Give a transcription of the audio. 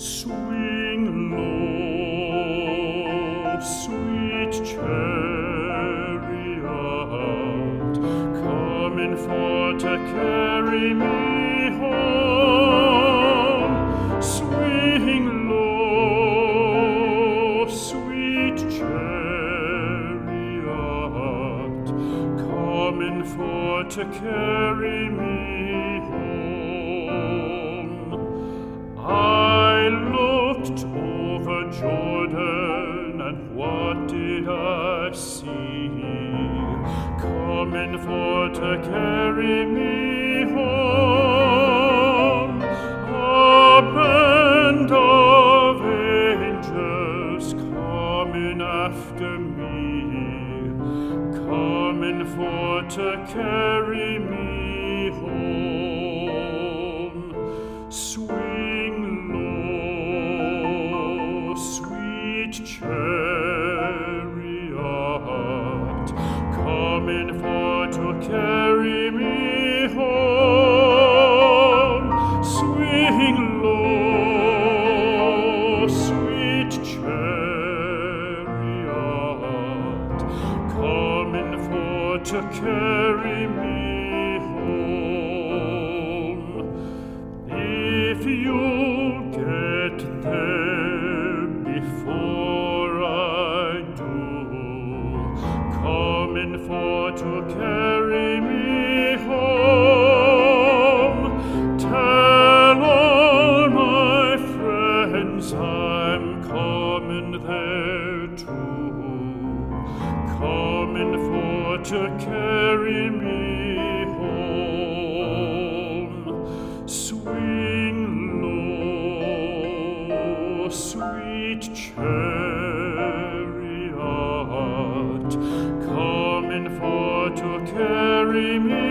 Swing low, sweet chariot, coming for to carry me home. Swing low, sweet chariot, coming for to carry me home. I looked over Jordan, and what did I see? Coming for to carry me home. A band of angels coming after me, coming for to carry me home. Swing low, sweet chariot, coming for to carry me home. Swing low, sweet chariot, coming for to carry me home. If you'll get there before I do, coming for to carry me home, tell all my friends I'm coming there too, coming for to carry me home. Swing low, sweet chariot, coming for to carry me